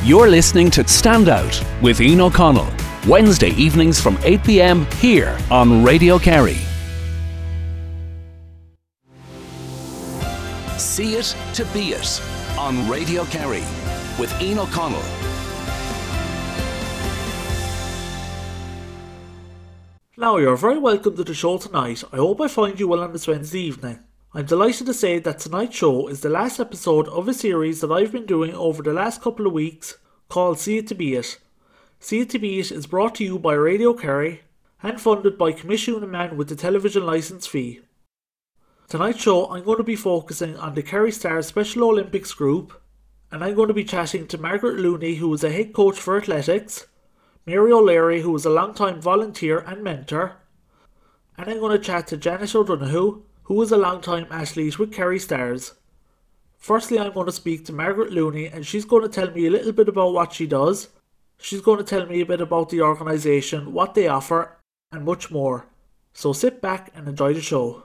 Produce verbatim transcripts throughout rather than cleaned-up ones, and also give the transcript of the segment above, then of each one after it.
You're listening to Stand Out with Ian O'Connell, Wednesday evenings from eight p m here on Radio Kerry. See it to be it on Radio Kerry with Ian O'Connell. Now you're very welcome to the show tonight. I hope I find you well on this Wednesday evening. I'm delighted to say that tonight's show is the last episode of a series that I've been doing over the last couple of weeks called See It To Be It. See It To Be It is brought to you by Radio Kerry and funded by Commission Man with the television licence fee. Tonight's show I'm going to be focusing on the Kerry Stars Special Olympics group, and I'm going to be chatting to Margaret Looney, who is a head coach for athletics, Mary O'Leary, who is a long-time volunteer and mentor, and I'm going to chat to Janice O'Donoghue, who is a long-time athlete with Kerry Stars. Firstly, I'm going to speak to Margaret Looney, and she's going to tell me a little bit about what she does. She's going to tell me a bit about the organisation, what they offer, and much more. So sit back and enjoy the show.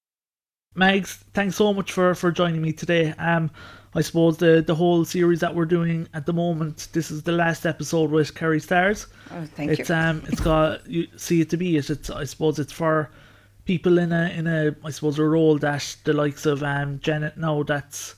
Mags, thanks so much for, for joining me today. Um, I suppose the, the whole series that we're doing at the moment, this is the last episode with Kerry Stars. Oh, thank it's, you. Um, it's got, you see it to be it. It's, I suppose it's for people in a, in a, I suppose, a role that the likes of um, Janet now that's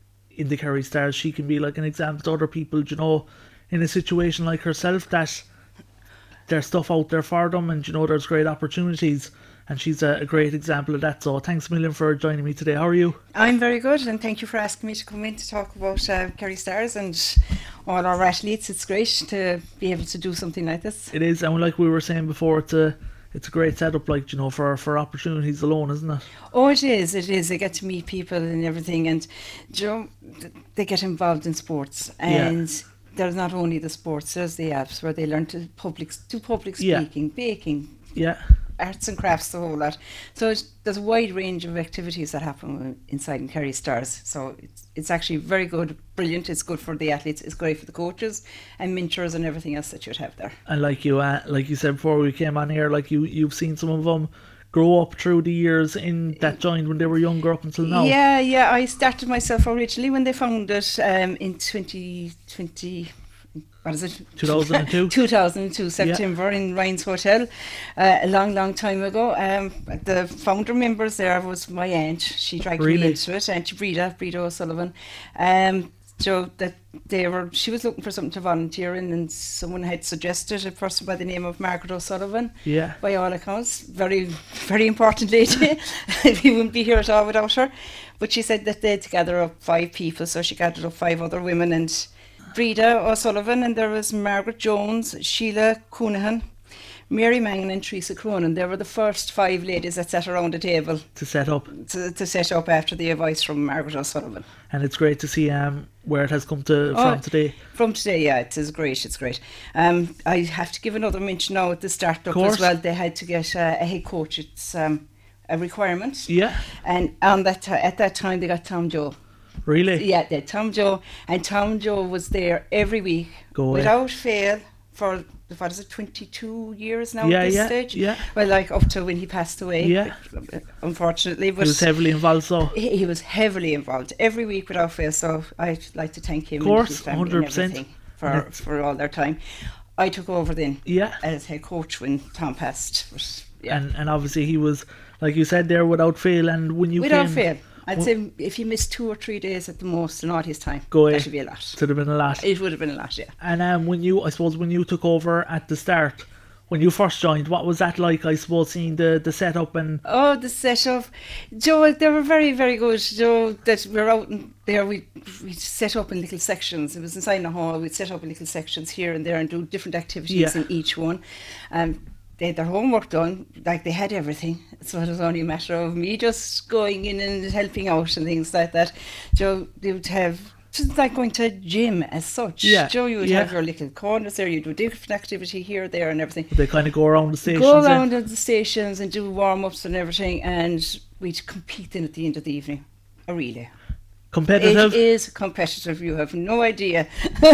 in the Kerry Stars, she can be like an example to other people, you know, in a situation like herself, that there's stuff out there for them, and you know there's great opportunities, and she's a, a great example of that. So thanks a million for joining me today. How are you? I'm very good, and thank you for asking me to come in to talk about uh, Kerry Stars and all our athletes. It's great to be able to do something like this. It is, and like we were saying before, it's a it's a great setup, like, you know, for for opportunities alone, isn't it? Oh, it is. It is. They get to meet people and everything, and you know, they get involved in sports, and yeah. There's not only the sports, there's the apps where they learn to public do public speaking, yeah. baking, yeah, arts and crafts, the whole lot. So it's, there's a wide range of activities that happen inside in Kerry Stars. So it's it's actually very good, brilliant. It's good for the athletes. It's great for the coaches and mentors and everything else that you'd have there. And like you, uh, like you said before we came on here, like you, you've seen some of them grow up through the years in that joined when they were younger up until now. Yeah, yeah. I started myself originally when they founded it um, in twenty twenty. What is it? two thousand two two thousand two, September, yeah. In Ryan's Hotel, uh, a long, long time ago. Um, the founder members there was my aunt. She dragged really? me into it, Auntie Breda, Breda O'Sullivan. Um, so that they were, she was looking for something to volunteer in, and someone had suggested a person by the name of Margaret O'Sullivan. Yeah. By all accounts, very, very important lady. We wouldn't be here at all without her. But she said that they had to gather up five people, so she gathered up five other women, and Breda O'Sullivan, and there was Margaret Jones, Sheila Coonahan, Mary Mangan and Teresa Cronin. They were the first five ladies that sat around the table to set up to, to set up after the advice from Margaret O'Sullivan. And it's great to see um, where it has come to oh, from today. From today, yeah, it is great. It's great. Um, I have to give another mention now at the start up as well. They had to get uh, a head coach. It's um, a requirement. Yeah. And on that t- at that time they got Tom Joe. Really? Yeah, they had Tom Joe, and Tom Joe was there every week Go without fail for, what is it, twenty-two years now yeah, at this yeah, stage? Yeah. Well, like up to when he passed away, yeah. But, unfortunately. But he was heavily involved, so. He, he was heavily involved every week without fail, so I'd like to thank him of course, and his family one hundred percent. and everything for, for all their time. I took over then yeah. as head coach when Tom passed. But, yeah. And and obviously he was, like you said there, without fail, and when you Without came, fail. I'd say if you missed two or three days at the most in all his time, Go that should be a lot. It would have been a lot. It would have been a lot, yeah. And um, when you, I suppose, when you took over at the start, when you first joined, what was that like? I suppose seeing the the setup and oh, the setup, Joe, they were very, very good. Joe, that we were out in there, we we set up in little sections. It was inside the hall. We'd set up in little sections here and there and do different activities yeah. in each one. Um, they had their homework done, like they had everything. So it was only a matter of me just going in and helping out and things like that. Joe, they would have, just like going to a gym as such. Yeah. Joe, you would yeah. have your little corners there, you do different activity here, there and everything. They kind of go around the stations. Go around at the stations and do warm-ups and everything, and we'd compete in at the end of the evening. A relay. Competitive? It is competitive, you have no idea.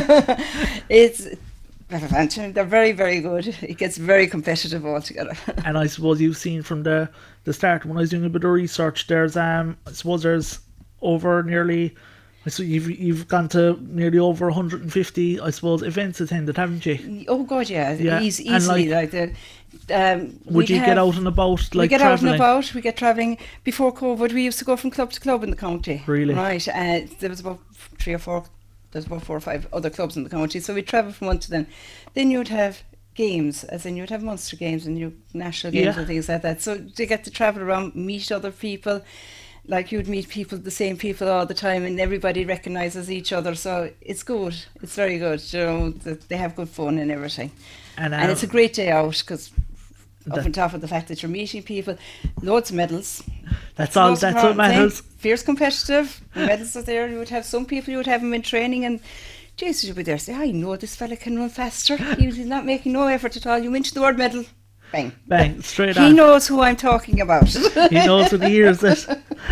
It's... They're very, very good. It gets very competitive altogether. And I suppose you've seen from the, the start, when I was doing a bit of research, there's um I suppose there's over nearly So you've you've gone to nearly over one hundred fifty, I suppose, events attended, haven't you? Oh God, yeah, Yeah, Eas- and, easily. like, Like, the, um, Would we'd you have- get out and about, like we get travelling? out and about. We get travelling. Before COVID, we used to go from club to club in the county. Really? Right. Uh, there was about three or four. There's about four or five other clubs in the county. So we travel from one to them. Then you'd have games, as in you'd have Munster games and you national games Yeah. and things like that. So they get to travel around, meet other people. Like you'd meet people, the same people all the time, and everybody recognises each other. So it's good. It's very good. You know, th- they have good fun and everything. And, And um, it's a great day out because up That- on top of the fact that you're meeting people, loads of medals. That's all. Most That's what important thing. matters. Fierce competitive. The medals are there. You would have some people, you would have them in training, and Jesus, you'd be there. Say, I know this fella can run faster. He's not making no effort at all. You mention the word medal, bang. Bang, straight He on. knows who I'm talking about. He knows when he hears it.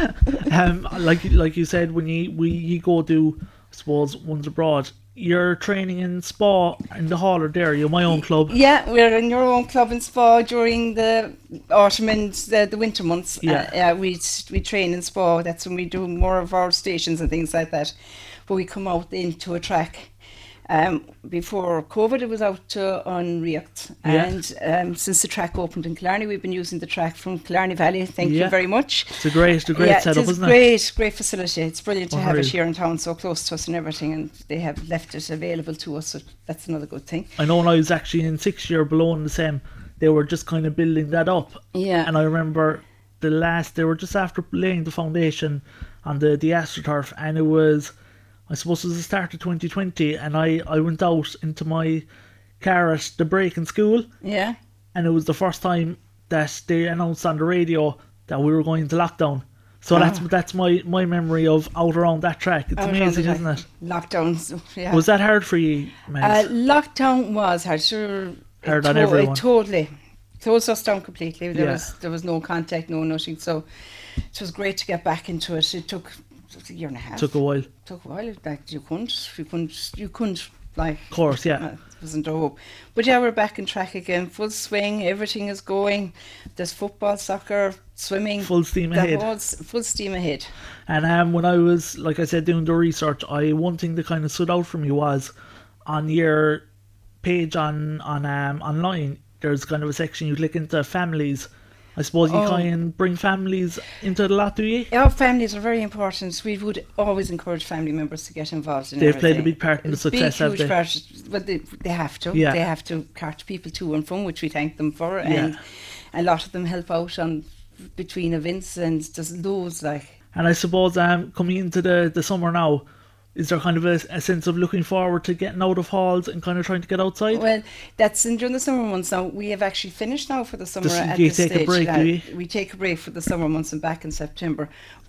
Um, like like you said, when you we you go do, I suppose, ones abroad, you're training in Spa in the Hall or there. You're my own club. Yeah, we're in your own club in Spa during the autumn and the, the winter months. Yeah. Uh, yeah, we we train in Spa. That's when we do more of our stations and things like that. But we come out into a track. Um, before COVID, it was out to Unreact. Yeah. And um, since the track opened in Killarney, we've been using the track from Killarney Valley. Thank Yeah. you very much. It's a great, a great yeah, setup, it is isn't it? great, great facility. It's brilliant to have Unreal. it here in town, so close to us and everything. And they have left it available to us, so that's another good thing. I know when I was actually in sixth year below in the same, they were just kind of building that up. Yeah. And I remember the last, they were just after laying the foundation on the, the AstroTurf, and it was, I suppose it was the start of twenty twenty, and I, I went out into my car at the break in school, Yeah. and it was the first time that they announced on the radio that we were going into lockdown. So Ah. that's that's my, my memory of out around that track. It's Out around amazing, the isn't it? track. Lockdowns, yeah. Was that hard for you, uh, man? lockdown was hard. Sure, Hard it on to- everyone. It totally closed us down completely. There Yeah. was there was no contact, no nothing. So it was great to get back into it. It took a year and a half. Took a while. took a while. Like you couldn't, you couldn't, you couldn't like. Of course, yeah. Uh, it wasn't a hope. But yeah, we're back in track again, full swing. Everything is going. There's football, soccer, swimming. Full steam that ahead. was full steam ahead. And um, when I was, like I said, doing the research, I one thing that kind of stood out for me was on your page on on um online. There's kind of a section you click into families. I suppose you Oh. kind of bring families into the lot, do you? Our families are very important. We would always encourage family members to get involved in They've played a everything. big part in the It's a success, have big, they? huge part. But they, they have to. Yeah. They have to cart people to and from, which we thank them for. Yeah. And a lot of them help out on between events, and there's loads like. And I suppose um coming into the, the summer now, is there kind of a, a sense of looking forward to getting out of halls and kind of trying to get outside? Well, that's in during the summer months now. We have actually finished now for the summer. Just- at you this take a stage. break, do Uh, you? We take a break for the summer months and back in September.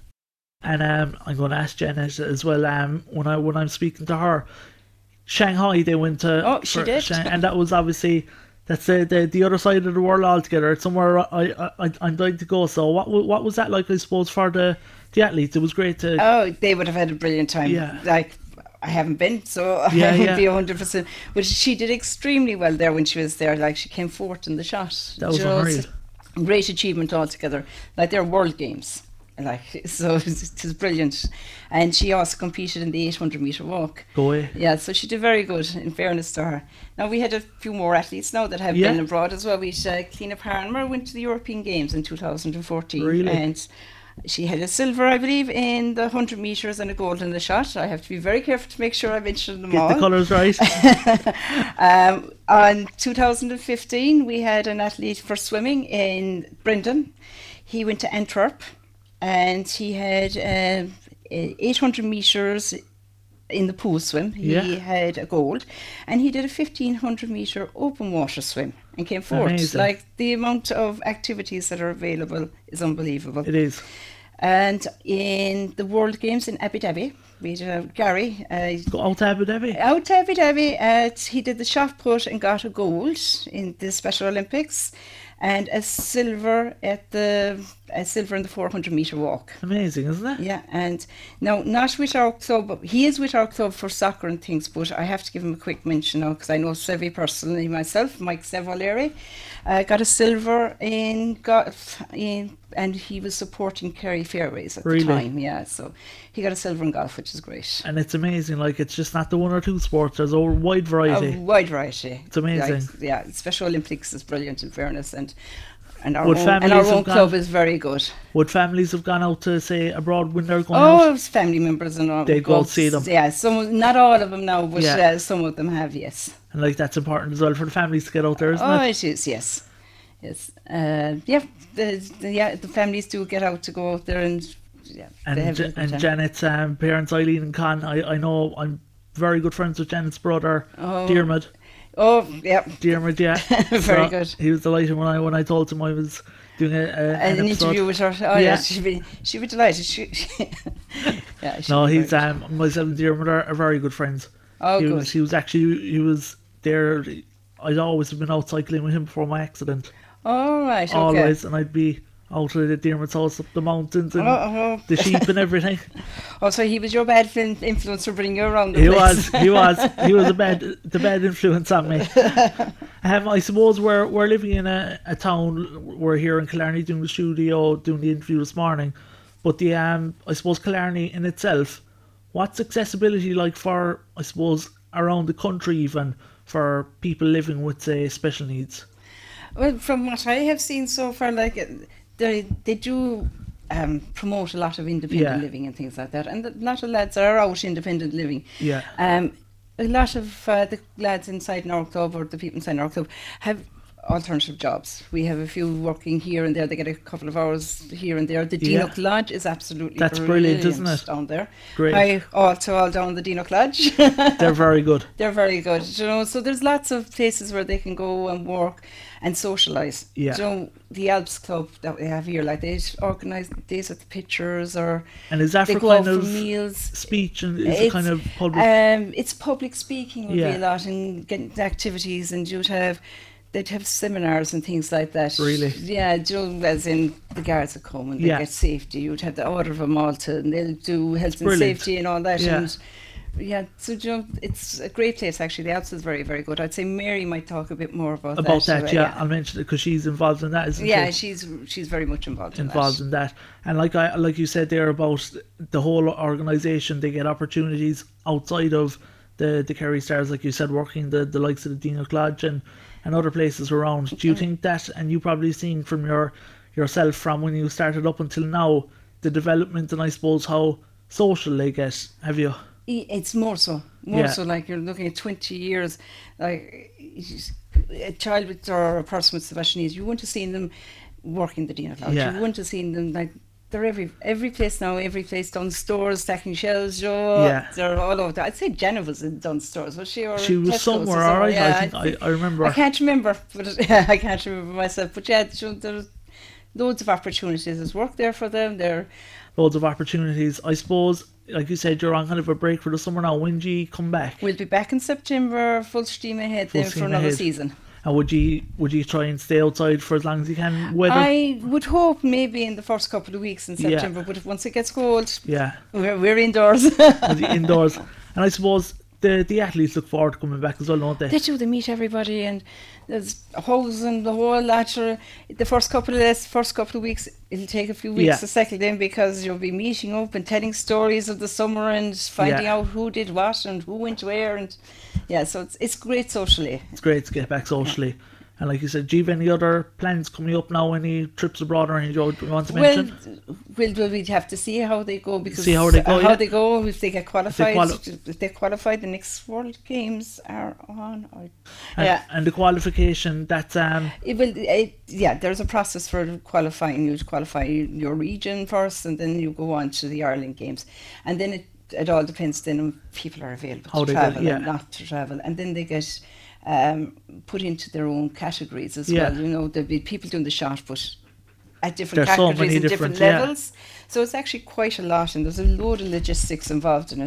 And um, I'm going to ask Janet as well. Um, when I when I'm speaking to her, Shanghai they went to. Oh, she for did. Shang- and that was obviously that's the, the the other side of the world altogether. It's somewhere I I I- I'm dying to go. So what wa- what was that like? I suppose for the the athletes, it was great to. Oh, they would have had a brilliant time. Yeah. Like, I haven't been, so Yeah, I would yeah. be one hundred percent. But she did extremely well there when she was there. Like, she came fourth in the shot. That was You know, unreal. it's a great achievement altogether. Like, they're world games. Like, so it was, it was brilliant. And she also competed in the eight hundred metre walk. Go away. Yeah, so she did very good, in fairness to her. Now, we had a few more athletes now that have Yeah. been abroad as well. We had uh, Cliona Parnmer went to the European Games in two thousand fourteen. Really? And she had a silver, I believe, in the one hundred metres and a gold in the shot. I have to be very careful to make sure I mention them Get all. the colours right. um, on two thousand fifteen, we had an athlete for swimming in Brendan. He went to Antwerp and he had um, eight hundred metres in the pool swim. He Yeah. had a gold, and he did a fifteen hundred metre open water swim and came fourth. Amazing. Like, the amount of activities that are available is unbelievable. It is. And in the World Games in Abu Dhabi, we had uh, Gary uh, Go out to Abu Dhabi. out to Abu Dhabi. Uh, he did the shot put and got a gold in the Special Olympics, and a silver at the a silver in the four hundred metre walk. Amazing, isn't it? Yeah, and now not with our club, he is with our club for soccer and things, but I have to give him a quick mention now because I know Sevi personally myself, Mike Sevoleri, uh, got a silver in golf, in, and he was supporting Kerry Fairways at Really? the time, yeah, so he got a silver in golf, which is great. And it's amazing, like it's just not the one or two sports, there's a wide variety. A wide variety. It's amazing. Like, yeah, Special Olympics is brilliant in fairness, and and our Would own, and families our have own gone- club is very good. Would families have gone out to, say, abroad when they're going Oh, out? it's family members and all. They'd go out see them. Yeah, some, not all of them now, but Yeah. uh, some of them have, yes. And like that's important as well for the families to get out there, isn't Oh, it? it is, yes. Yes. Uh, yeah, the, the, yeah, the families do get out to go out there and yeah, And, they have a Ja- good and time. Janet's um, parents, Eileen and Con, I, I know I'm very good friends with Janet's brother, Oh. Diarmid. Oh, yeah. Diarmid, yeah. Very So good. He was delighted when I when I told him I was doing a, a, an, An episode. interview with her. Oh, yeah, Yeah. she'd be, she'd be delighted. She, she, yeah, she'd No, be he's very- um myself and Diarmid are, are very good friends. Oh, he good. was he was actually he was there. I'd always have been out cycling with him before my accident. All right, okay. Always, and I'd be out at Diarmid's house up the mountains and Oh, oh. the sheep and everything. Oh, so he was your bad fin- influence for bringing you around the He place. was, he was, he was a bad, the bad influence on me. Um, I suppose we're we're living in a, a town. We're here in Killarney doing the studio, doing the interview this morning. But the um, I suppose Killarney in itself, what's accessibility like for, I suppose, around the country even for people living with, say, special needs? Well, from what I have seen so far, like uh, they they do um, promote a lot of independent Yeah. living and things like that, and a lot of lads are out independent living. Yeah. Um, a lot of uh, the lads inside our club or the people inside our club have alternative jobs. We have a few working here and there. They get a couple of hours here and there. The Yeah. Dinock Lodge is absolutely That's brilliant, isn't it? down there. Great. Hi, all to all down the Dinock Lodge. They're very good. They're very good, you know. So there's lots of places where they can go and work and socialise. Yeah. You know, the Alps Club that we have here, like they organise days at the pictures, or And is that they for go out kind for of meals. speech and is it It's, kind of public? Um, it's public speaking would be Yeah. a lot, and getting the activities, and you'd have. They'd have seminars and things like that. Really? Yeah, you know, as in the guards would come and they Yeah. get safety. You'd have the Order of Malta and they'll do health and brilliant. safety and all that. Yeah. And yeah, so you know, it's a great place actually. The Alps is very, very good. I'd say Mary might talk a bit more about, About that, that. yeah, I'll mention it because she's involved in that, isn't Yeah, she? she's she's very much involved in Involved that. in that, and like I like you said there about the whole organisation, they get opportunities outside of the the Kerry Stars, like you said, working the, the likes of the Dinock Lodge and, and other places around. Do you think that, and you probably seen from your yourself from when you started up until now, the development and I suppose how social they get? Have you? I- It's more so, more Yeah. so. Like you're looking at twenty years, like it's- a child with or a person with special needs, you wouldn't have seen them working the Dinock Lodge. Yeah. You wouldn't have seen them like. They're every every place now, every place down stores, stacking shelves, you know, Yeah. they're all over there. I'd say Jenna was in down stores, was she? Or She was Tesco's or somewhere, somewhere? alright. Yeah, I think I, I remember. I can't remember, but yeah, I can't remember myself. But yeah, you know, there's loads of opportunities. There's work there for them. They're Loads of opportunities. I suppose, like you said, you're on kind of a break for the summer now. When do you come back? we'll be back in September, full steam ahead Full then for steam another ahead. season. And would you would you try and stay outside for as long as you can? Weather, I would hope maybe in the first couple of weeks in Yeah. September, but if once it gets cold, yeah, we're, we're indoors. with the indoors. And I suppose the the athletes look forward to coming back as well, don't they? They do, they meet everybody, and there's a hose and the whole lot. Sure, the first couple of days, first couple of weeks, it'll take a few weeks Yeah. to settle in because you'll be meeting up and telling stories of the summer and finding Yeah. out who did what and who went where, and yeah, so it's it's great socially. It's great to get back socially. And like you said, do you have any other plans coming up now? Any trips abroad or anything you want to Well, mention? well, well, we'd have to see how they go because See how they go, uh, how yeah. they go if they get qualified. quali- If they qualify, the next World Games are on. I, and, yeah, and the qualification, that's um it will. It, yeah, there's a process for qualifying. You qualify your region first, and then you go on to the Ireland Games, and then it it all depends then on people are available How to they go, travel yeah. and not to travel, and then they get. Um, put into their own categories as Yeah. well. You know, there'll be people doing the shot put at different There's so categories many and different, different- yeah. levels. So it's actually quite a lot, and there's a load of logistics involved in it.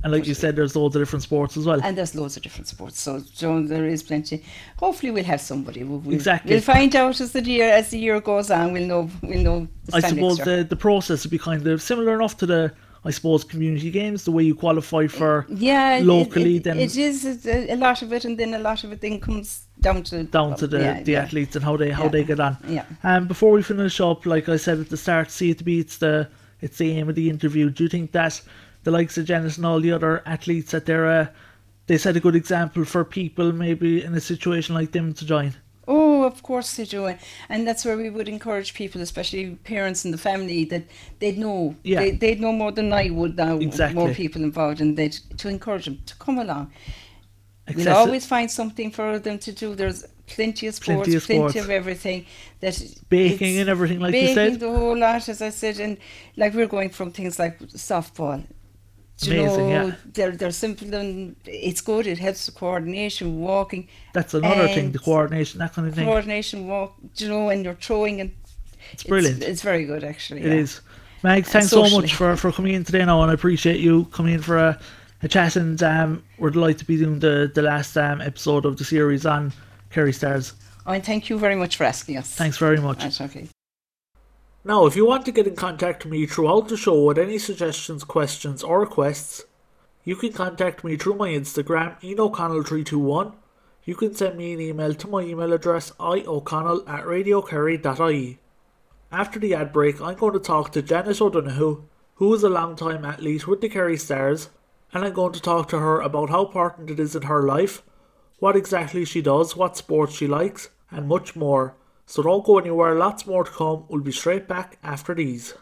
And like you said, there's loads of different sports as well. And there's loads of different sports, so Joe, there is plenty. Hopefully, we'll have somebody. We'll, we'll, Exactly. We'll find out as the year as the year goes on. We'll know. We'll know. This I time suppose next year. the the process would be kind of similar enough to the, I suppose, community games. The way you qualify for yeah, locally, it, it, then it is a, a lot of it, and then a lot of it then comes down to down to the, yeah, the yeah. athletes and how they how Yeah. they get on. Yeah. Um, before we finish up, like I said at the start, see it to be it's the it's the aim of the interview. Do you think that the likes of Janice and all the other athletes that they're uh, they set a good example for people maybe in a situation like them to join? Oh, of course they do, and that's where we would encourage people, especially parents and the family, that they'd know. Yeah. They, they'd know more than I would now. Exactly. More people involved, and they'd to encourage them to come along. We'll Accessi- always find something for them to do. There's plenty of sports, Plenty of plenty sports. of everything. That Baking it's- and everything, like you baking, said. the whole lot, as I said, and like we're going from things like softball. Do you Amazing, know, yeah. they're they're simple and it's good. It helps the coordination, walking. That's another thing, and the coordination, that kind of thing. Coordination, walk. Do you know, when you're throwing, and It's brilliant. It's, it's very good, actually. It yeah. is. Meg, thanks so socially. much for, for coming in today now, and I appreciate you coming in for a, a chat, and um, we're delighted to be doing the, the last um, episode of the series on Kerry Stars. Oh, and thank you very much for asking us. Thanks very much. That's okay. Now, if you want to get in contact with me throughout the show with any suggestions, questions or requests, you can contact me through my Instagram, Ian O'Connell three two one. You can send me an email to my email address, ioconnell at radiokerry dot I E. After the ad break, I'm going to talk to Janice O'Donoghue, who is a long-time athlete with the Kerry Stars, and I'm going to talk to her about how important it is in her life, what exactly she does, what sports she likes, and much more. So don't go anywhere, lots more to come. We'll be straight back after these.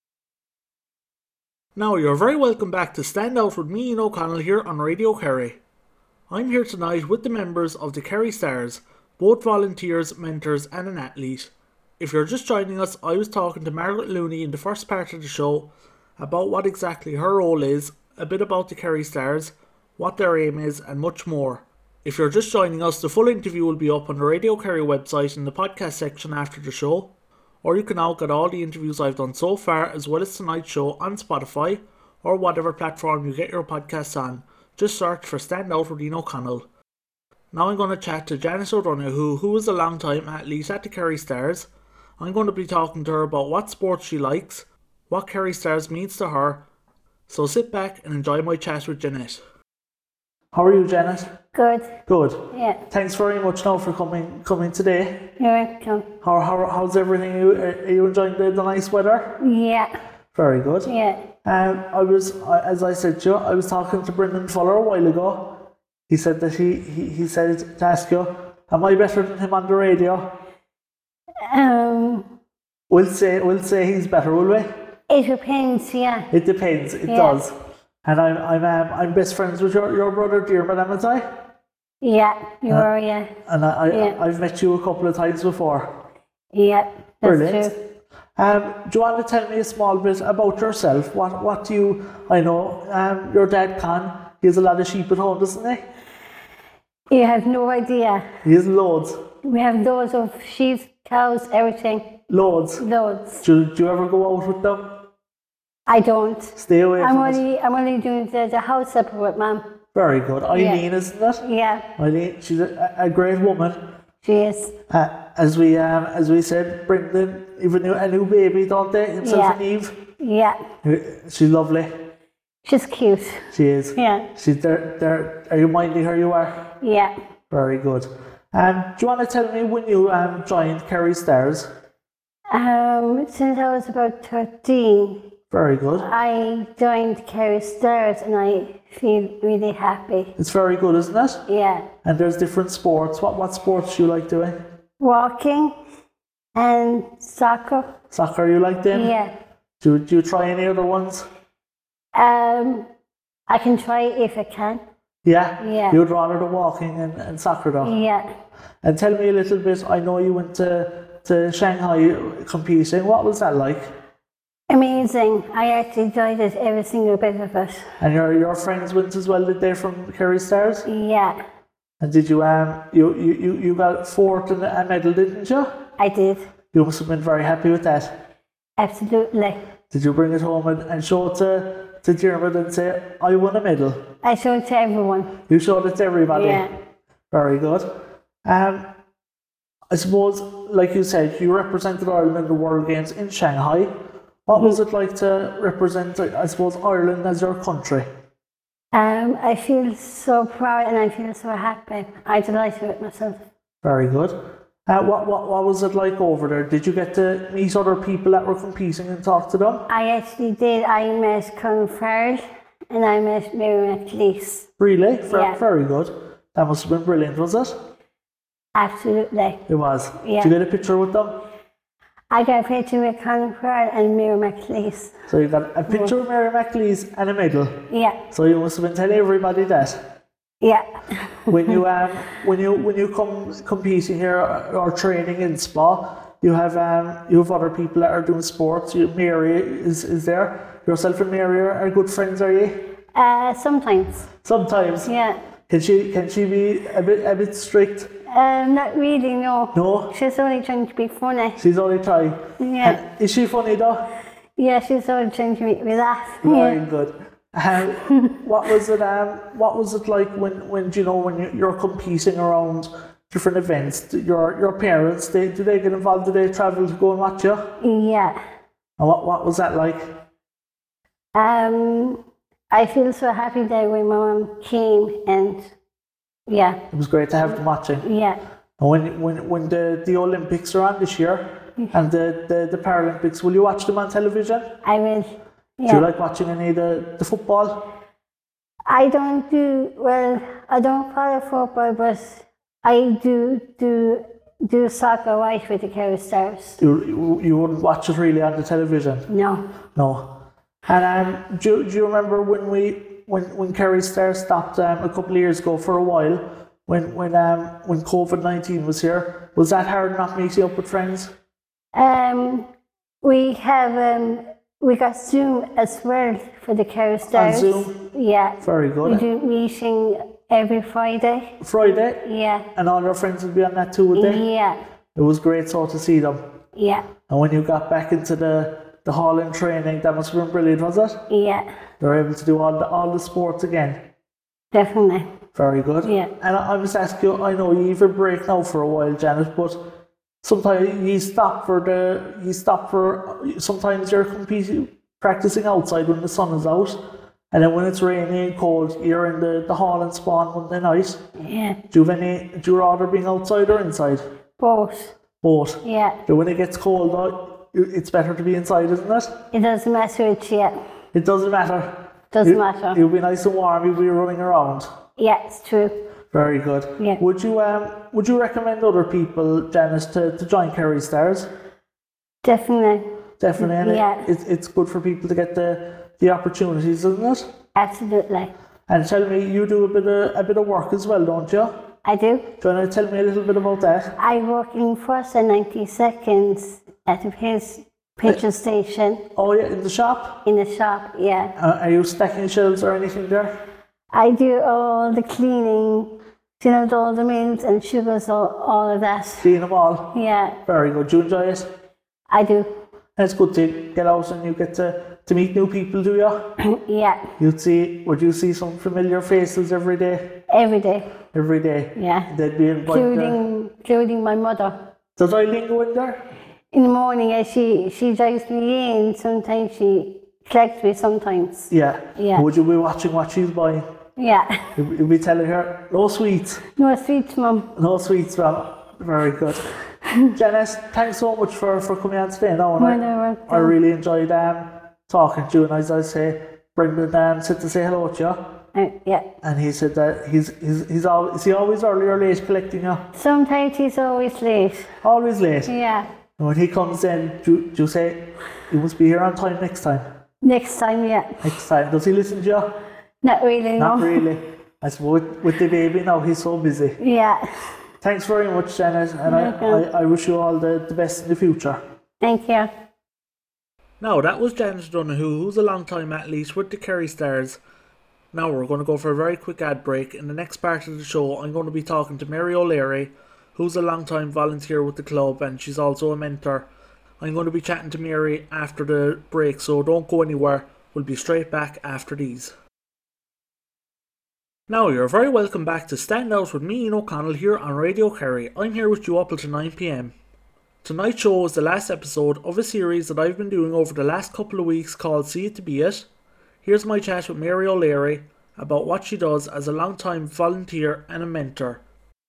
Now, you're very welcome back to Stand Out with me, Ian O'Connell, here on Radio Kerry. I'm here tonight with the members of the Kerry Stars, both volunteers, mentors and an athlete. If you're just joining us, I was talking to Margaret Looney in the first part of the show about what exactly her role is, a bit about the Kerry Stars, what their aim is and much more. If you're just joining us, the full interview will be up on the Radio Kerry website in the podcast section after the show, or you can now get all the interviews I've done so far as well as tonight's show on Spotify or whatever platform you get your podcasts on. Just search for Stand Out with Ian O'Connell. Now I'm going to chat to Janice O'Donoghue, who is a long-time athlete at the Kerry Stars. I'm going to be talking to her about what sports she likes, what Kerry Stars means to her. So sit back and enjoy my chat with Janice. How are you, Janice? Good. Good. Yeah. Thanks very much now for coming coming today. You're welcome. How, how how's everything? Are you, are you enjoying the, the nice weather? Yeah. Very good. Yeah. Um, I was, I- as I said to you, I was talking to Brendan Fuller a while ago. He said that he, he, he said to ask you, am I better than him on the radio? Um. We'll say, we'll say he's better, will we? It depends. Yeah. It depends. It Yeah. does. And I'm, I'm, um, I'm best friends with your, your brother Diarmaid, am I? Yeah. You Uh, are. Yeah. And I, I, Yeah. I've met you a couple of times before. Yeah. That's Brilliant. true. Um, do you want to tell me a small bit about yourself? What, what do you? I know um, your dad Con. He has a lot of sheep at home, doesn't he? You have no idea. He has loads, We have loads of sheep, cows, everything. loads. Loads. Do, do you ever go out with them? I don't. Stay away I'm from it. only. I'm only doing the, the house supper with Mum. Very good. Eileen, isn't it? Yeah. Eileen, she's a, a great woman. She is. Uh, as we um, as we said, Brendan, even a new baby, don't they? Himself Yeah. and Eve. Yeah. She's lovely. She's cute. She is. Yeah. She's there. There. Are you minding her? You are. Yeah. Very good. Um, do you want to tell me when you um joined Kerry Stars? Um. Since I was about thirteen. Very good. I joined Kerry Stars and I feel really happy. It's very good, isn't it? Yeah. And there's different sports. What what sports do you like doing? Walking and soccer. Soccer you like doing? Yeah. Do, do you try any other ones? Um, I can try if I can. Yeah? Yeah. You'd rather the walking and, and soccer though? Yeah. And tell me a little bit, I know you went to, to Shanghai competing. What was that like? Amazing. I actually enjoyed it, every single bit of it. And your your friends went as well, did they, from Kerry Stars? Yeah, And did you um you, you, you, you got fourth in a medal, didn't you? I did. You must have been very happy with that. Absolutely. Did you bring it home and, and show it to to Diarmuid and say, I won a medal? I showed it to everyone. You showed it to everybody? Yeah. Very good. Um, I suppose, like you said, you represented Ireland in the World Games in Shanghai. What was it like to represent, I suppose, Ireland as your country? Um, I feel so proud and I feel so happy. I'm delighted with myself. Very good. Uh, what, what, what was it like over there? Did you get to meet other people that were competing and talk to them? I actually did. I met Colin Farrell and I met Mary McLeese. Really? Ver- Yeah. Very good. That must have been brilliant, was it? Absolutely. It was. Yeah. Did you get a picture with them? I got a picture with Colin Farrell and Mary McLeese. So you got a picture of Mary McLeese and a medal. Yeah, So you must have been telling everybody that. yeah. When you um when you when you come competing here or, or training in Spa, you have um you have other people that are doing sports. You, Mary is is there. Yourself and Mary are, are good friends, are you? Uh, sometimes, Sometimes. yeah. Can she can she be a bit a bit strict? Um, not really, no. No. She's only trying to be funny. She's only trying. Yeah. And is she funny though? Yeah, she's only trying to make me laugh. Very Yeah. good. Um, what was it? Um, what was it like when, when do you know when you- you're competing around different events? Do Your your parents, they do they get involved? Do they travel to go and watch you? Yeah. And what what was that like? Um, I feel so happy that when my mum came and yeah, It was great to have them watching. yeah. And when when when the, the Olympics are on this year and the, the, the Paralympics, will you watch them on television? I will. Do Yeah. you like watching any of the, the football? I don't do well. I don't follow football, but I do do do soccer right with the Kerry Stars. You, you you wouldn't watch it really on the television? No. No. And um, do, you- do you remember when we when when Kerry Star stopped um, a couple of years ago for a while when when um when COVID nineteen was here? Was that hard not meeting up with friends? Um, we have um, we got Zoom as well for the Kerry Stars. Zoom? Yeah. Very We good. do meeting every Friday. Friday, Yeah. and all your friends would be on that too, would they? Yeah. It was great so to see them. Yeah. And when you got back into the the hall in training, that must have been brilliant, was it? Yeah. They were able to do all the all the sports again. Definitely. Very good. Yeah. And I, I must ask you, I know you have a break now for a while, Janet, but sometimes you stop for the you stop for sometimes you're competing practicing outside when the sun is out, and then when it's raining and cold, you're in the, the hall and spawn Monday night. Yeah. Do you have any do you rather being outside or inside? Both. Both. Yeah. But when it gets cold though, it's better to be inside, isn't it? It doesn't matter which yet. It doesn't matter. Doesn't You- matter. You'll be nice and warm, you'll be running around. Yeah, it's true. Very good. Yeah. Would you um would you recommend other people, Janice, to, to join Kerry Stars? Definitely. Definitely. And Yeah. it, it's it's good for people to get the, the opportunities, isn't it? Absolutely. And tell me, you do a bit of a bit of work as well, don't you? I do. Do you want to tell me a little bit about that? I work in first and ninety seconds at the his petrol station Oh yeah, in the shop? in the shop. Yeah. Uh, are you stacking shelves or anything there? I do all the cleaning, clean out all the milks and sugars, all, all of that. Clean them all? Yeah, Very good. Do you enjoy it? I do. And it's good to get out and you get to, to meet new people, do you? Yeah, You'd see, would you see some familiar faces every day? every day. Every day? Yeah, They'd be invited. including including my mother. Does Eileen go in there? In the morning, yeah, she she drives me in. Sometimes she collects me. Sometimes. Yeah. Yeah. Would you be watching what she's buying? Yeah. You'd you'd be telling her, no sweets, No sweets, mum. no sweets, ma'am. Very good. Janice, thanks so much for, for coming on today. Now, and Well, I, you're welcome. I really enjoyed um, talking to you. And as I say, Brendan um, said to say hello to you. Uh, yeah. And he said that he's he's he's always, is he always early or late collecting you? Sometimes he's always late. Always late. Yeah. And when he comes in, do, do you say, you must be here on time next time? Next time, yeah. Next time. Does he listen to you? Not really, no. Not really. I suppose with, with the baby now, he's so busy. Yeah. Thanks very much, Janet, and I, Welcome. I, I wish you all the, the best in the future. Thank you. Now, that was Janet Donoghue, who's a long time athlete with the Kerry Stars. Now we're going to go for a very quick ad break. In the next part of the show, I'm going to be talking to Mary O'Leary, who's a long time volunteer with the club and she's also a mentor. I'm going to be chatting to Mary after the break, so don't go anywhere. We'll be straight back after these. Now, you're very welcome back to Stand Out with me, Ian O'Connell, here on Radio Kerry. I'm here with you up until nine p m. Tonight's show is the last episode of a series that I've been doing over the last couple of weeks called See It To Be It. Here's my chat with Mary O'Leary about what she does as a long-time volunteer and a mentor.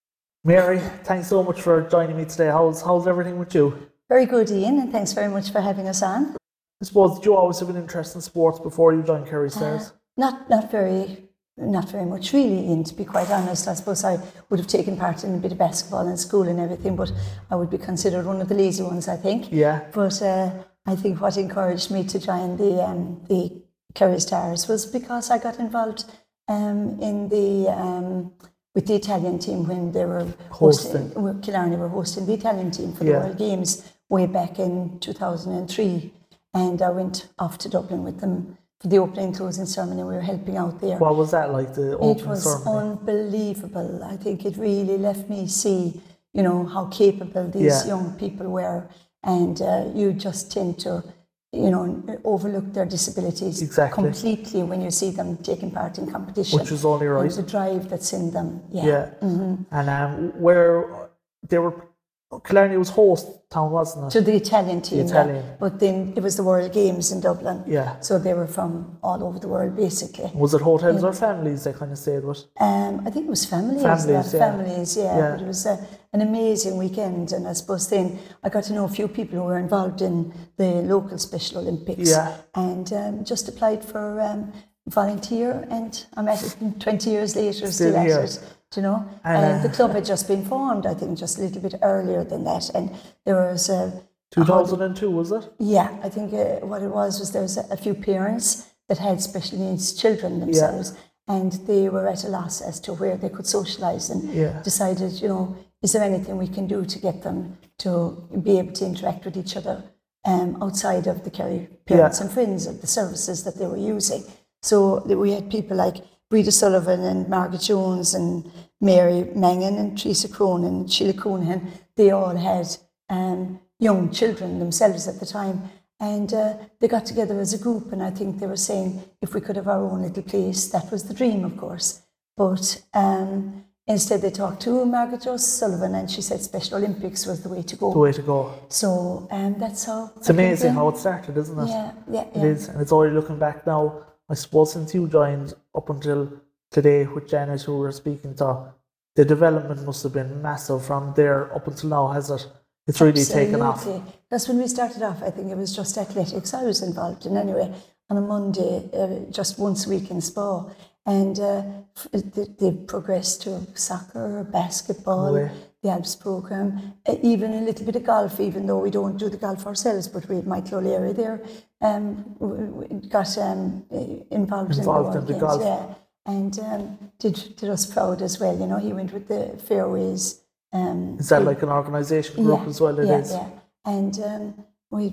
Mary, thanks so much for joining me today. How's, how's everything with you? Very good, Ian, and thanks very much for having us on. I suppose, did you always have an interest in sports before you joined Kerry Stars? Uh, not not very not very much really, Ian, to be quite honest. I suppose I would have taken part in a bit of basketball in school and everything, but I would be considered one of the lazy ones, I think. Yeah. But uh, I think what encouraged me to join the um, the Kerry Stars was because I got involved um, in the um, with the Italian team when they were hosting, hosting Killarney were hosting the Italian team for the yeah. World Games way back in two thousand three. And I went off to Dublin with them for the opening and closing ceremony. We were helping out there. What was that like, the opening It was ceremony? Unbelievable. I think it really left me see, you know, how capable these yeah. young people were. And uh, you just tend to, you know, overlook their disabilities exactly. completely when you see them taking part in competition. Which is only right. And the drive that's in them. Yeah. yeah. Mm-hmm. And um, where they were, Killarney was host town, wasn't it? To the Italian team, the Italian. Yeah. But then it was the World Games in Dublin. Yeah. So they were from all over the world, basically. Was it hotels yeah. or families they kind of stayed with? Um, I think it was families. Families, yeah. Families, yeah. yeah. But it was uh, an amazing weekend, and I suppose then I got to know a few people who were involved in the local Special Olympics. Yeah. And um, just applied for um, volunteer, and I'm at it twenty years later, still, still at here. it. You know, and, and uh, the club had just been formed, I think, just a little bit earlier than that, and there was a two thousand two, was it? Yeah, I think uh, what it was was there was a, a few parents that had special needs children themselves, yeah. and they were at a loss as to where they could socialise, and yeah. decided, you know, is there anything we can do to get them to be able to interact with each other um, outside of the Kerry parents yeah. and friends of the services that they were using. So we had people like Breda Sullivan and Margaret Jones and Mary Mangan and Teresa Cronin and Sheila Coonhan. They all had um, young children themselves at the time, and uh, they got together as a group, and I think they were saying if we could have our own little place, that was the dream, of course. But um, instead they talked to Margaret Jones Sullivan, and she said Special Olympics was the way to go. The way to go. So um, that's how... It's amazing how it started, isn't it? Yeah, yeah, yeah. It is, and it's already looking back now. I suppose since you joined up until today with Janet, who we were speaking to, the development must have been massive from there up until now, has it? It's really Absolutely. taken off. That's when we started off. I think it was just athletics I was involved in anyway, on a Monday, uh, just once a week in Spa. And uh, they, they progressed to soccer, basketball, oh, yeah. the Alps programme, uh, even a little bit of golf, even though we don't do the golf ourselves, but we had Michael O'Leary there, um, we got um, involved, involved in the, in the golf. Yeah. And um, did, did us proud as well. You know, he went with the Fairways. Um, is that he, like an organisation group yeah, as well? It yeah, is. Yeah, and um, we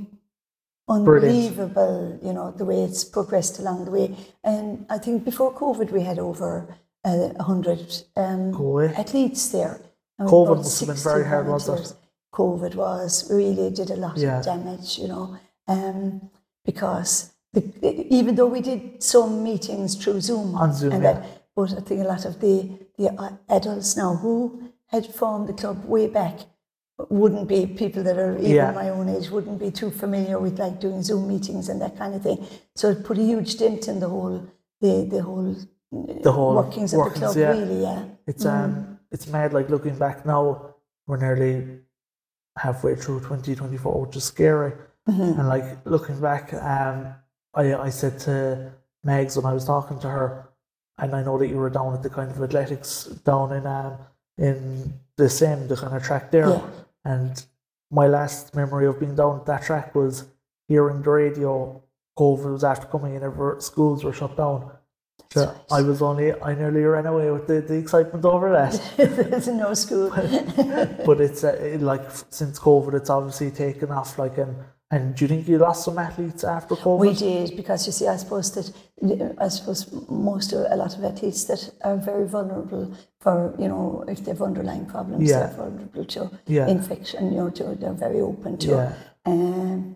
unbelievable, you know, the way it's progressed along the way. And I think before COVID, we had over uh, one hundred um, athletes there. And COVID must have been very hard, wasn't it? COVID was, really did a lot yeah. of damage, you know, um, because the, even though we did some meetings through Zoom, on Zoom, and yeah. that, but I think a lot of the, the adults now who had formed the club way back wouldn't be people that are even yeah. my own age, wouldn't be too familiar with like doing Zoom meetings and that kind of thing. So it put a huge dent in the whole, the the whole, the whole workings, workings of the club, yeah. really, yeah. It's mm. um, it's mad, like looking back now, we're nearly halfway through twenty twenty-four, which is scary. Mm-hmm. And like looking back, um, I, I said to Megs when I was talking to her, and I know that you were down at the kind of athletics down in um, in the same, the kind of track there. Yeah. And my last memory of being down at that track was hearing the radio, COVID was after coming in, ever schools were shut down. So right. I was only, I nearly ran away with the, the excitement over that. There's no school. but, but it's uh, it, like since COVID, it's obviously taken off. Like, and, and do you think you lost some athletes after COVID? We did, because you see, I suppose that, I suppose most of, a lot of athletes that are very vulnerable for, you know, if they have underlying problems, yeah. they're vulnerable to yeah. infection, you know, to, they're very open to. Yeah. Um,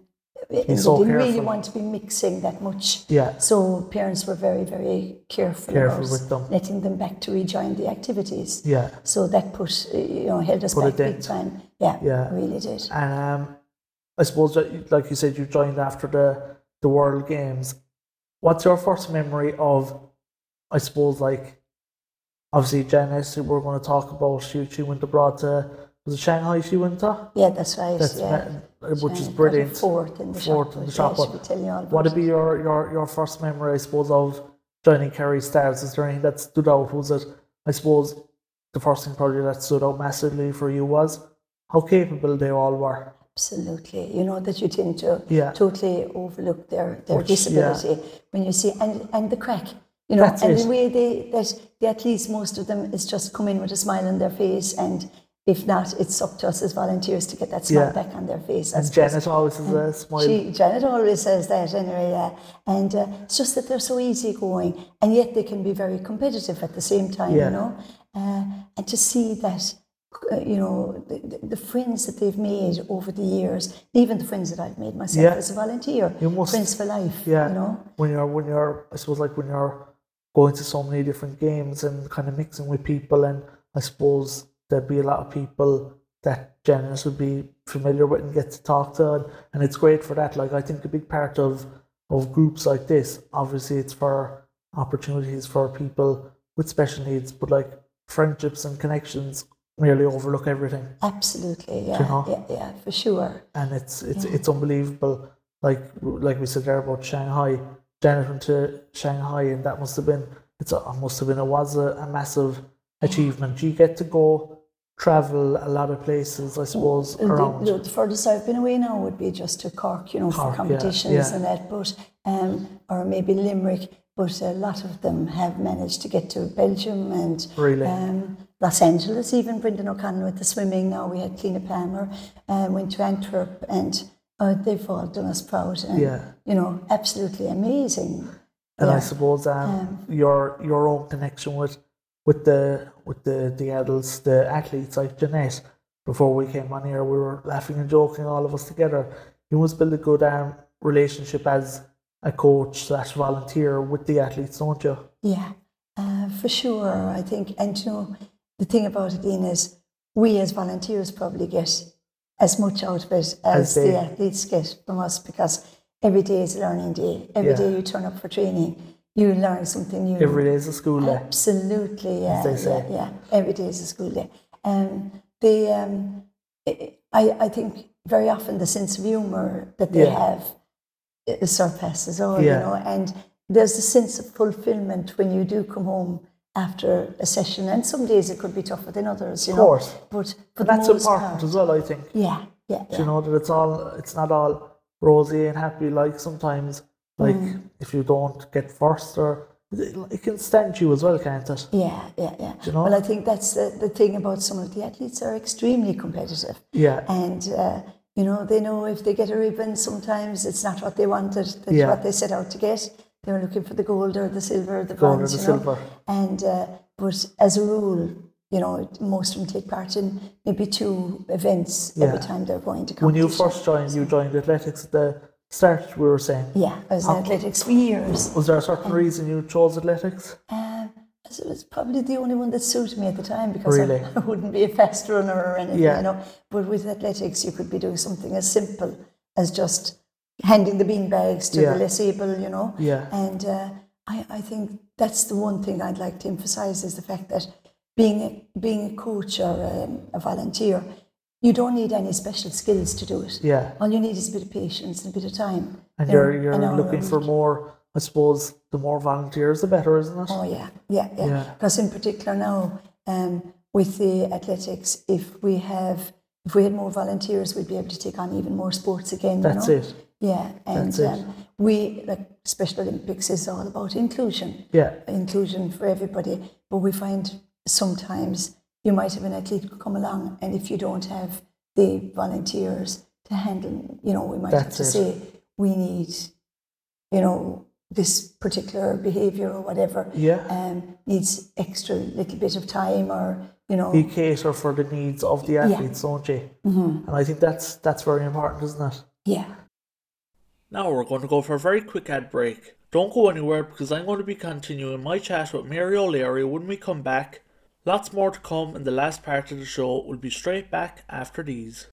they so didn't really careful. want to be mixing that much. Yeah. So parents were very, very careful, Careful about with them. letting them back to rejoin the activities. Yeah. So that put, uh, you know, held us Put a back big dent. time. Yeah, Yeah. it really did. And um, I suppose, that, like you said, you joined after the, the World Games. What's your first memory of, I suppose, like, obviously Janice, we're going to talk about, she, she went abroad to, was it Shanghai she went to? Yeah, that's right. That's yeah. ma- which is Got a brilliant. Fourth in the Fourth shot. in the put, shot yeah, put. she'll be telling you all about What would it. be your, your, your first memory, I suppose, of joining Kerry Stars? Is there anything that stood out? Was it, I suppose, the first thing probably that stood out massively for you was how capable they all were? Absolutely. You know, that you tend to Yeah. totally overlook their, their Which, disability when you see, and, and the crack, you know, That's and it. the way they, that the athletes, most of them, is just come in with a smile on their face, and if not, it's up to us as volunteers to get that smile Yeah. back on their face. I And suppose. Janet always has a smile. She, Janet always says that anyway, yeah. And uh, it's just that they're so easygoing, and yet they can be very competitive at the same time, Yeah. you know. Uh, and to see that, uh, you know, the, the, the friends that they've made over the years, even the friends that I've made myself Yeah. as a volunteer, You must- friends for life, Yeah. you know. When you're, when you're, I suppose, like when you're going to so many different games and kind of mixing with people, and I suppose there'd be a lot of people that Janice would be familiar with and get to talk to, and, and it's great for that. Like, I think a big part of, of groups like this, obviously it's for opportunities for people with special needs, but like friendships and connections really overlook everything. Absolutely, yeah, You know? yeah, yeah, for sure. And it's it's it's unbelievable. Like like we said there about Shanghai, Janet went to Shanghai, and that must have been it's a must have been it was a, a massive achievement. You get to go travel a lot of places, I suppose, And around. The, the furthest I've been away now would be just to Cork, you know, Cork, for yeah, competitions yeah. and that, but um, or maybe Limerick. But a lot of them have managed to get to Belgium and Really? um, Los Angeles. Even Brendan O'Connell with the swimming. Now we had Clina Palmer, um, went to Antwerp, and uh, they've all done us proud. And, Yeah. you know, absolutely amazing. And Yeah. I suppose um, your your own connection with with the with the, the adults, the athletes like Jeanette, before we came on here, we were laughing and joking all of us together. You must build a good um, relationship as a coach slash volunteer with the athletes, don't you? Yeah, uh, for sure. I think, and you know, the thing about it, Ian, is we as volunteers probably get as much out of it as, As they- the athletes get from us, because every day is a learning day. Every Yeah. day you turn up for training, you learn something new. Every day is a school day. Absolutely, yeah, they say. yeah, yeah. Every day is a school day. Um, they, um, I, I think very often the sense of humour that they Yeah. have it surpasses all, Yeah. you know, and there's a sense of fulfillment when you do come home after a session, and some days it could be tougher than others, you Of know. course. But for And the that's most important part, as well, I think. yeah, yeah, Do yeah. you know that it's all it's not all rosy and happy. Like sometimes, like Mm. if you don't get first, or it, it can stand you as well, can't it? Yeah, yeah, yeah. you know? Well, I think that's the, the thing about some of the athletes are extremely competitive. Yeah. And, uh, you know, they know if they get a ribbon, sometimes it's not what they wanted, that's Yeah. what they set out to get. They were looking for the gold or the silver or the Gold or bronze, the you know. silver. And, uh, but as a rule, you know, most of them take part in maybe two events every Yeah. time they're going to When you competition. first joined, you joined athletics at the start, we were saying. Yeah, I was in athletics for years. Was there a certain reason you chose athletics? Um, so it was probably the only one that suited me at the time, because I- Really? I, wouldn't be a fast runner or anything, Yeah. you know. But with athletics, you could be doing something as simple as just handing the bean bags to Yeah. the less able, you know. Yeah. And uh, I, I think that's the one thing I'd like to emphasise, is the fact that being a, being a coach or um, a volunteer, you don't need any special skills to do it. Yeah. All you need is a bit of patience and a bit of time. And you know, you're you're an hour looking a for week. more, I suppose, the more volunteers, the better, isn't it? Oh yeah, yeah, yeah. Yeah. Because in particular now, um, with the athletics, if we have, if we had more volunteers, we'd be able to take on even more sports again. That's you know? it. Yeah, and That's it. um, we like Special Olympics is all about inclusion. Yeah. Inclusion for everybody. But we find sometimes you might have an athlete come along, and if you don't have the volunteers to handle, you know, we might have That's to it. say we need, you know, this particular behaviour or whatever. Yeah. Um, needs extra little bit of time, or you know. You cater for the needs of the athletes, don't you? Mm-hmm. And I think that's that's very important, isn't it? Yeah. Now we're going to go for a very quick ad break. Don't go anywhere because I'm going to be continuing my chat with Mary O'Leary when we come back. Lots more to come in the last part of the show. We'll be straight back after these.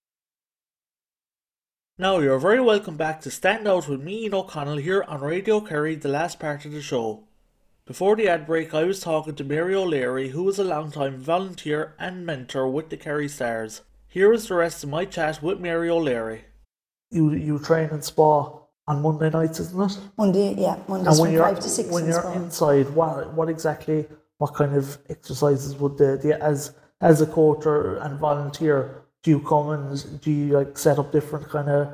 Now you're very welcome back to Stand Out with me, Ian O'Connell, here on Radio Kerry, the last part of the show. Before the ad break, I was talking to Mary O'Leary, who is a long-time volunteer and mentor with the Kerry Stars. Here is the rest of my chat with Mary O'Leary. You you train in spa on Monday nights, isn't it? Monday, yeah, Mondays from five to six. When in you're spa. inside, what what exactly, what kind of exercises would the, the as as a coach or and volunteer, do you come and do you like set up different kind of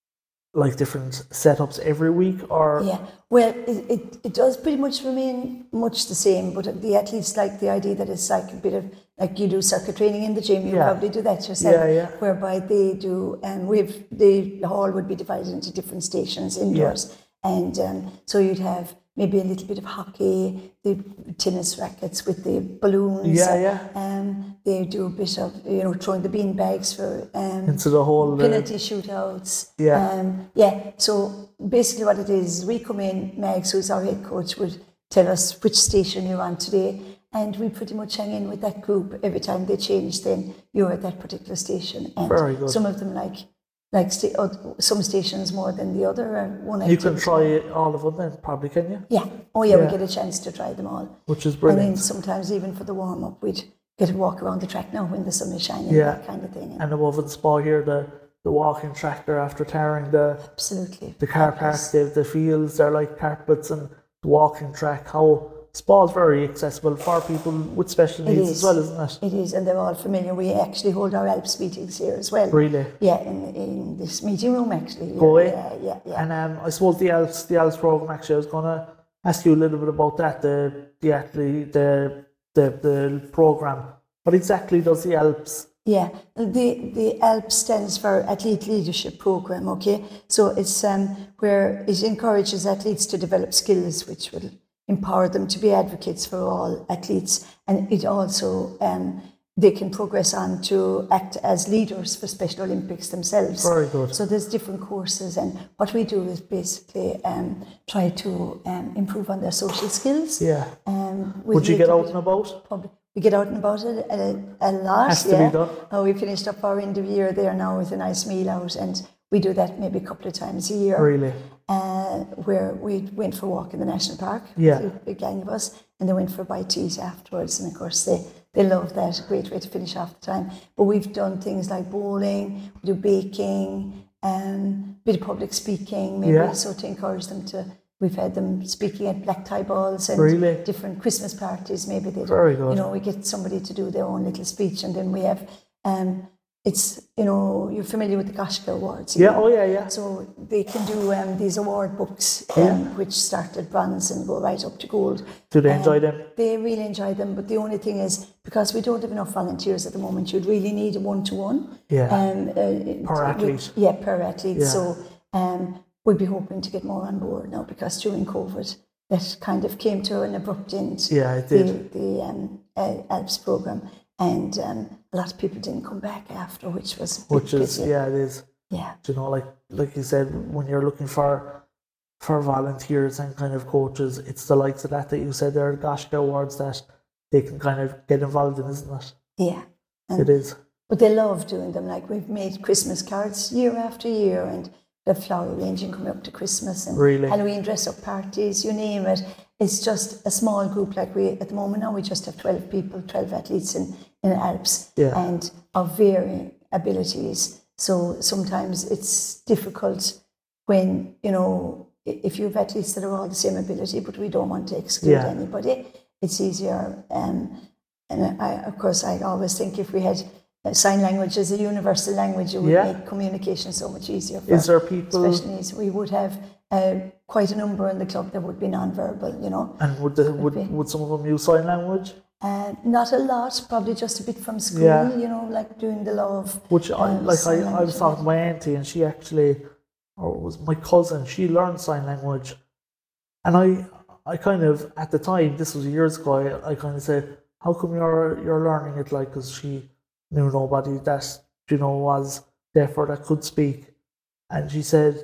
like different setups every week, or Yeah, well, it, it, it does pretty much remain much the same, but the athletes like the idea that it's like a bit of, like you do circuit training in the gym, you Yeah. probably do that yourself, Yeah, yeah. whereby they do, and um, we've, the hall would be divided into different stations indoors, and um, so you'd have maybe a little bit of hockey, the tennis rackets with the balloons. Yeah, yeah. Um, they do a bit of, you know, throwing the bean bags for um, into the whole uh, penalty shootouts. Yeah. Um, yeah. So basically what it is, we come in, Megs, who's our head coach, would tell us which station you're on today, and we pretty much hang in with that group. Every time they change, then you're at that particular station. And Very good. some of them like like sta- uh, some stations more than the other. Uh, one You can activity. try all of them then, probably, can you? Yeah. Oh yeah, Yeah. we get a chance to try them all. Which is And brilliant. then sometimes even for the warm up, we'd get a walk around the track now when the sun is shining, Yeah. that kind of thing. And above in Spa here, the, the walking tractor after tarring the Absolutely. the car park, they've the fields, they're like carpets, and the walking track. How Spa is very accessible for people with special It needs is. as well, isn't it? It is, and they're all familiar. We actually hold our Alps meetings here as well. Really? Yeah, in, in this meeting room actually. Go away. Yeah, yeah, yeah. And um, I suppose the Alps, the Alps program. Actually, I was going to ask you a little bit about that. The the athlete, the the the program. What exactly does the Alps? Yeah, the the Alps stands for Athlete Leadership Program. Okay, so it's um where it encourages athletes to develop skills which will empower them to be advocates for all athletes, and it also um they can progress on to act as leaders for Special Olympics themselves. Very good. So there's different courses, and what we do is basically um try to um improve on their social skills. Yeah. Um, with Would you a get little out bit and of about? public. We get out and about a, a, a lot. Has to yeah. be done. Oh, we finished up our end of year there now with a nice meal out, and we do that maybe a couple of times a year. Really? Uh, where we went for a walk in the national park. Yeah. A big gang of us, and they went for a bite to eat afterwards. And of course, they they love that. A great way to finish off the time. But we've done things like bowling, we do baking, um, bit of public speaking, maybe Yeah. so to encourage them to. We've had them speaking at black tie balls and Really? different Christmas parties. Maybe they, Very good. you know, we get somebody to do their own little speech, and then we have, um, it's you know, you're familiar with the Goshka Awards. you Yeah. know? Oh yeah. Yeah. So they can do um, these award books, um, Yeah. which start at bronze and go right up to gold. Do they Um, enjoy them? They really enjoy them, but the only thing is, because we don't have enough volunteers at the moment, you'd really need a one-to-one. Yeah. Um, uh, Per with- athlete. Yeah, per athlete. Yeah. So um, we'd be hoping to get more on board now, because during COVID, that kind of came to an abrupt end. Yeah, it The, did. the um, uh, Alps program. And um, a lot of people didn't come back after, which was a bit Which is pity. yeah, it is. Yeah. You know, like like you said, when you're looking for for volunteers and kind of coaches, it's the likes of that that you said there, the Goshka Awards, that they can kind of get involved in, isn't it? Yeah. And It is. But they love doing them. Like, we've made Christmas cards year after year, and the flower arranging coming up to Christmas, and Really? Halloween dress up parties, you name it. It's just a small group. Like, we at the moment now we just have twelve people, twelve athletes in, in Alps, Yeah. and of varying abilities. So sometimes it's difficult when, you know, i- if you have athletes that are all the same ability, but we don't want to exclude Yeah. anybody, it's easier. Um, and I, of course, I always think if we had uh, sign language as a universal language, it would Yeah. make communication so much easier for Is there people, special needs. We would have uh, quite a number in the club that would be non-verbal, you know. and would the, would be. would some of them use sign language? Uh, not a lot, probably just a bit from school, Yeah. you know, like doing the law of Which I um, like. I, sign I was language. talking to my auntie, and she actually, or it was my cousin. She learned sign language, and I, I kind of at the time, this was years ago. I, I kind of said, "How come you're you're learning it?" Like, because she knew nobody that you know was deaf or that could speak, and she said,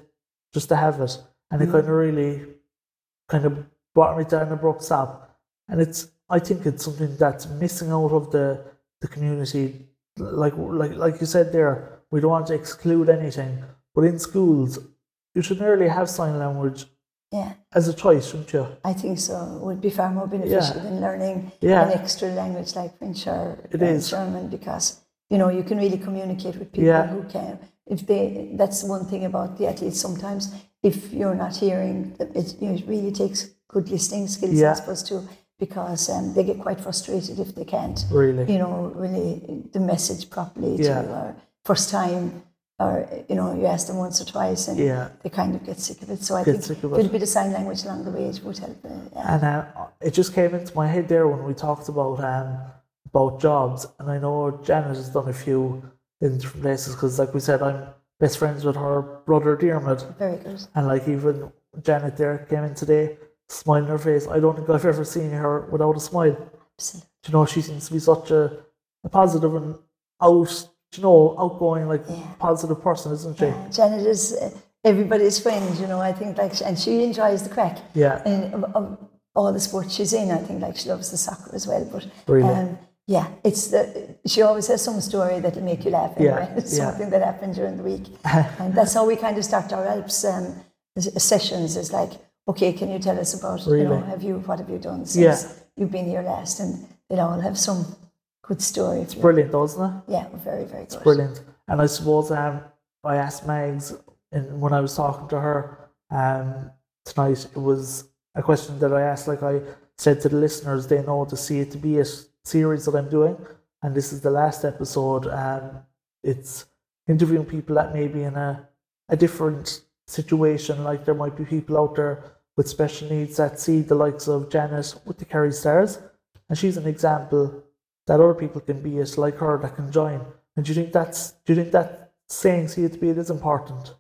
just to have it. And it Mm. kind of really kind of brought me to an abrupt stop. And it's, I think it's something that's missing out of the, the community. Like, like, like you said there, we don't want to exclude anything, but in schools, you should nearly have sign language Yeah, as a choice, shouldn't you? I think so. It would be far more beneficial Yeah. than learning Yeah. an extra language like French or It uh, is. German, because you know you can really communicate with people Yeah. who can. If they, that's one thing about the athletes. Sometimes, if you're not hearing, it, you know, it really takes good listening skills, Yeah. I suppose, too, because um, they get quite frustrated if they can't, Really. you know, relay the message properly Yeah. to or first time. Or, you know, you ask them once or twice and Yeah. they kind of get sick of it. So I Get think sick a of little it. bit of sign language along the way, it would help. Uh, yeah. And uh, it just came into my head there when we talked about um, about jobs. And I know Janet has done a few in different places because, like we said, I'm best friends with her brother Dermot. Very good. And like even Janet there came in today, smile on her face. I don't think I've ever seen her without a smile. Absolutely. You know, she seems to be such a, a positive and out, you know, outgoing, like Yeah. positive person, isn't she? Yeah, Janet is uh, everybody's friend, you know. I think like, and she enjoys the crack. Yeah. And of, of all the sports she's in, I think like she loves the soccer as well. But Really? um, yeah, it's the she always has some story that'll make you laugh. Yeah, Anyway. It's yeah. something that happened during the week, and that's how we kind of start our Alps um, s- sessions. Is like, okay, can you tell us about you know Really? have you what have you done since Yeah. you've been here last? And they'll all have some good story. It's brilliant, doesn't it? Yeah, very very good. Brilliant. And I suppose um, I asked Megs in, when I was talking to her um, tonight, it was a question that I asked, like I said to the listeners, they know the See It To Be It series that I'm doing, and this is the last episode. Um, it's interviewing people that may be in a, a different situation, like there might be people out there with special needs that see the likes of Janet with the Kerry Stars, and she's an example that other people can be it, like her, that can join. And do you think that's do you think that saying "See It To Be It" is important?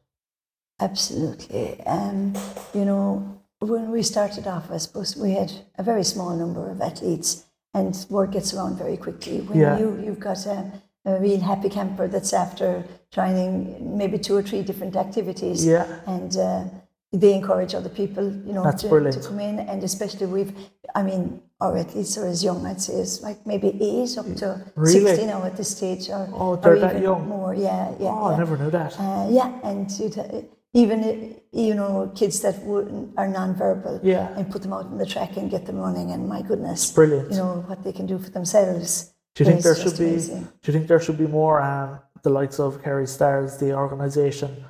Absolutely. Um, you know, when we started off, I suppose we had a very small number of athletes, and word gets around very quickly. When Yeah. you, you've got a, a real happy camper that's after trying maybe two or three different activities, Yeah. and uh, they encourage other people, you know, That's to, brilliant. to come in, and especially we've, I mean, our athletes are as young, I'd say, as like maybe eight up to Really? sixty now at this stage, or, Oh, or they're that even young? more. Yeah, yeah. Oh, yeah. I never knew that. Uh, yeah, and you'd, uh, even uh, you know kids that would, are non-verbal, Yeah. and put them out on the track and get them running, and my goodness, Brilliant. you know what they can do for themselves. Do you think is there just should be? amazing. Do you think there should be more um, the likes of Kerry Stars, the organisation?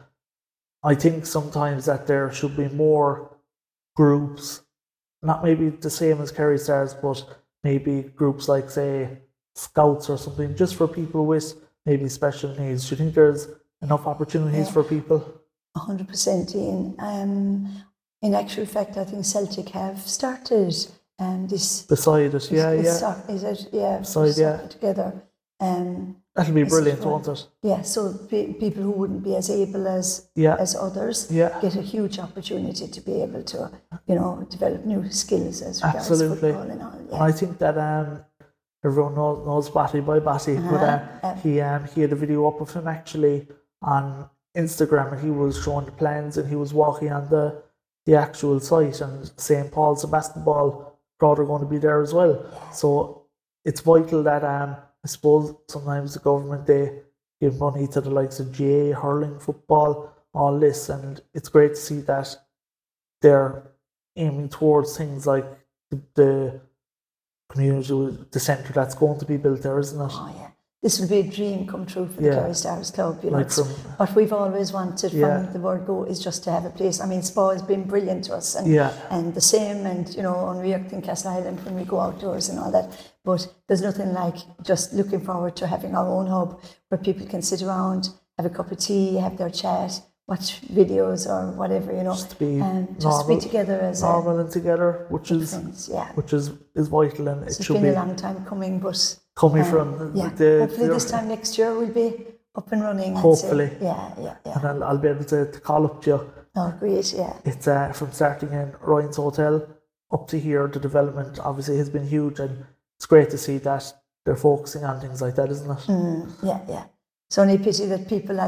I think sometimes that there should be more groups, not maybe the same as Kerry Stars, but maybe groups like, say, Scouts or something, just for people with maybe special needs. Do you think there's enough opportunities Yeah. for people? A hundred percent, Ian. Um, in actual fact, I think Celtic have started um, this. Beside it, yeah, this yeah. soc- is it? Yeah, Beside, yeah. soccer together. Um, That'll be This is brilliant, right. won't it? yeah, so pe- people who wouldn't be as able as Yeah. as others Yeah. get a huge opportunity to be able to, you know, develop new skills as regards Absolutely. football and all. And Yeah. I think that um, everyone knows, knows Batty by Batty, but uh, Uh-huh, uh. he um, he had a video up of him actually on Instagram, and he was showing the plans, and he was walking on the the actual site, and Saint Paul's, the basketball crowd are going to be there as well. So it's vital that um, I suppose sometimes the government, they give money to the likes of G A, hurling, football, all this, and it's great to see that they're aiming towards things like the, the community, the centre that's going to be built there, isn't it? Oh yeah, this would be a dream come true for the Yeah. Kerry Stars Club. You know, Like it's from- what we've always wanted Yeah. from the word go is just to have a place. I mean, Spa has been brilliant to us, and Yeah. and the same, and you know, on React in Castle Island when we go outdoors and all that. But there's nothing like just looking forward to having our own hub where people can sit around, have a cup of tea, have their chat, watch videos or whatever, you know, Just to be and just normal, to be together as a normal and together, which is friends. Yeah, which is, is vital, and it it's should been be a long time coming, but coming um, from yeah. the, Hopefully the this time next year we'll be up and running. I'd say. Hopefully. Yeah, yeah, yeah. and I'll, I'll be able to, to call up to you. Oh, great, yeah. It's uh, from starting in Ryan's Hotel up to here. The development obviously has been huge, and it's great to see that they're focusing on things like that, isn't it? Mm, yeah, yeah. It's only a pity that people like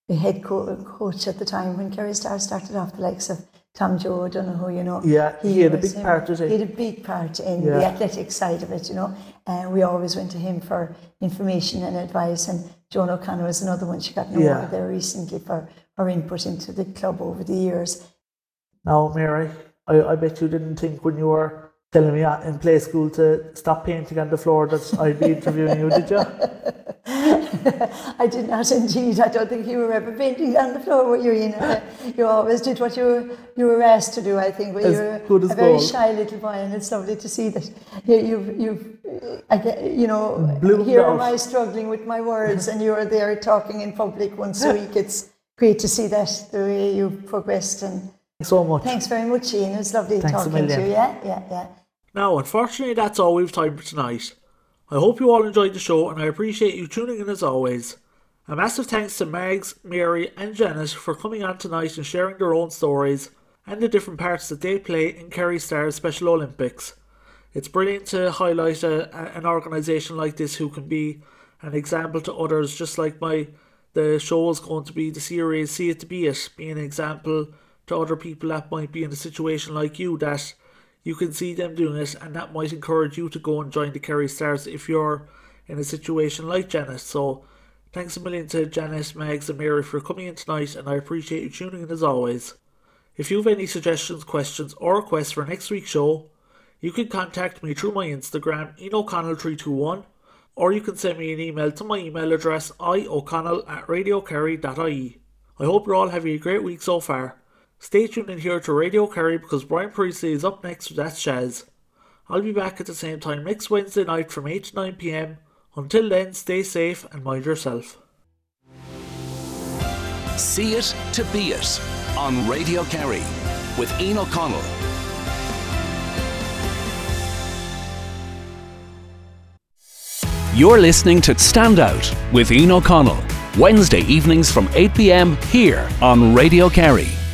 the head co- coach at the time when Kerry Star started off, the likes of Tom Joe O'Donoghue, you know. Yeah, he, he had a big him, part, did he? He had a big part in yeah. the athletic side of it, you know. And uh, we always went to him for information and advice. And Joan O'Connor was another one. She got an award yeah. there recently for her input into the club over the years. Now, Mary, I, I bet you didn't think when you were telling me in play school to stop painting on the floor that I'd be interviewing you, did you? I did not indeed. I don't think you were ever painting on the floor, were you, Ian? You always did what you were, you were asked to do, I think. But as you're good as a very gold. shy little boy, and it's lovely to see that you, you've, you've I get, you know, Bloomed here out. am I struggling with my words, and you're there talking in public once a week. It's great to see that, the way you've progressed. And Thanks so much. Thanks very much, Ian. It was lovely Thanks talking to you. Yeah, yeah, yeah. Now, unfortunately, that's all we've time for tonight. I hope you all enjoyed the show, and I appreciate you tuning in as always. A massive thanks to Mags, Mary and Janet for coming on tonight and sharing their own stories and the different parts that they play in Kerry Star's Special Olympics. It's brilliant to highlight a, a, an organisation like this who can be an example to others, just like my the show is going to be the series See It To Be It, be an example to other people that might be in a situation like you, that you can see them doing it, and that might encourage you to go and join the Kerry Stars if you're in a situation like Janet. So thanks a million to Janet, Mags and Mary for coming in tonight, and I appreciate you tuning in as always. If you have any suggestions, questions or requests for next week's show, you can contact me through my Instagram, Ian O'Connell three two one, or you can send me an email to my email address, ioconnell at radiokerry dot I E. I hope you're all having a great week so far. Stay tuned in here to Radio Kerry because Brian Priestley is up next with That's Shaz. I'll be back at the same time next Wednesday night from eight to nine p m. Until then, stay safe and mind yourself. See It To Be It on Radio Kerry with Ian O'Connell. You're listening to Stand Out with Ian O'Connell, Wednesday evenings from eight p m here on Radio Kerry.